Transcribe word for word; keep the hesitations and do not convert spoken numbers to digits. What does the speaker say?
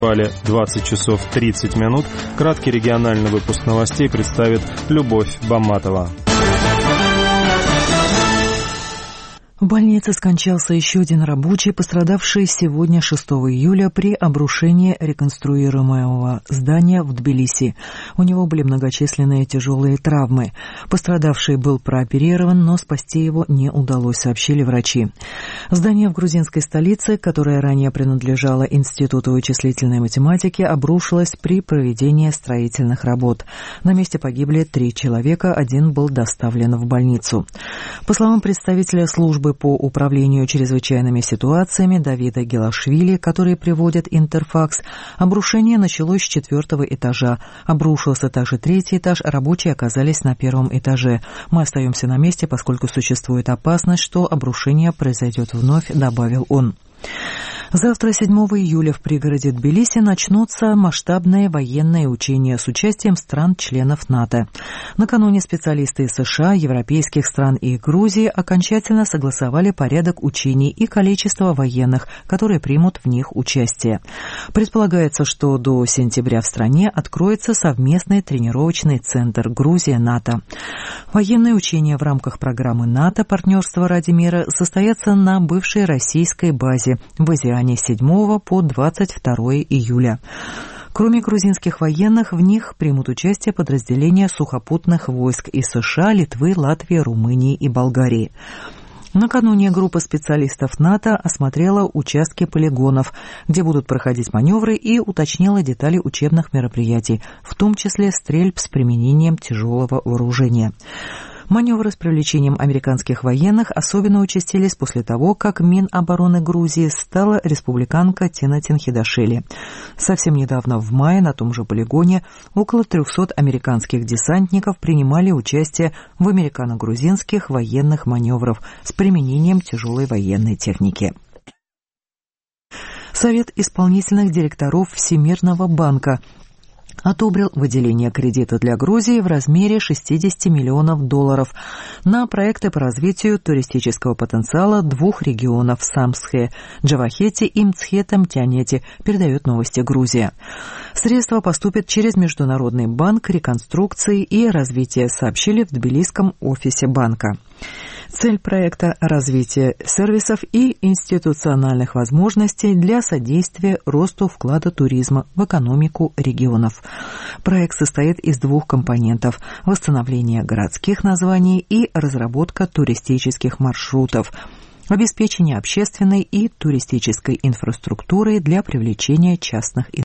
двадцать часов тридцать минут. Краткий региональный выпуск новостей представит Любовь Баматова. В больнице скончался еще один рабочий, пострадавший сегодня, шестого июля, при обрушении реконструируемого здания в Тбилиси. У него были многочисленные тяжелые травмы. Пострадавший был прооперирован, но спасти его не удалось, сообщили врачи. Здание в грузинской столице, которое ранее принадлежало Институту вычислительной математики, обрушилось при проведении строительных работ. На месте погибли три человека, один был доставлен в больницу. По словам представителя службы по управлению чрезвычайными ситуациями Давида Гелашвили, который приводит Интерфакс, обрушение началось с четвертого этажа. Обрушился также третий этаж, рабочие оказались на первом этаже. Мы остаемся на месте, поскольку существует опасность, что обрушение произойдет вновь, добавил он. Завтра, седьмого июля, в пригороде Тбилиси начнутся масштабные военные учения с участием стран-членов НАТО. Накануне специалисты из США, европейских стран и Грузии окончательно согласовали порядок учений и количество военных, которые примут в них участие. Предполагается, что до сентября в стране откроется совместный тренировочный центр Грузия-НАТО. Военные учения в рамках программы НАТО «Партнерство ради мира» состоятся на бывшей российской базе в Азиане с седьмого по двадцать второе июля. Кроме грузинских военных, в них примут участие подразделения сухопутных войск из США, Литвы, Латвии, Румынии и Болгарии. Накануне группа специалистов НАТО осмотрела участки полигонов, где будут проходить маневры, и уточнила детали учебных мероприятий, в том числе стрельб с применением тяжелого вооружения. Маневры с привлечением американских военных особенно участились после того, как Минобороны Грузии стала республиканка Тина Тинхидашвили. Совсем недавно, в мае, на том же полигоне около трехсот американских десантников принимали участие в американо-грузинских военных маневрах с применением тяжелой военной техники. Совет исполнительных директоров Всемирного банка одобрил выделение кредита для Грузии в размере шестьдесят миллионов долларов на проекты по развитию туристического потенциала двух регионов Самсхе, Джавахети и Мцхета-Мтянети, передает новости Грузия. Средства поступят через Международный банк реконструкции и развития, сообщили в тбилисском офисе банка. Цель проекта – развитие сервисов и институциональных возможностей для содействия росту вклада туризма в экономику регионов. Проект состоит из двух компонентов – восстановление городских названий и разработка туристических маршрутов, обеспечение общественной и туристической инфраструктуры для привлечения частных инвестиций.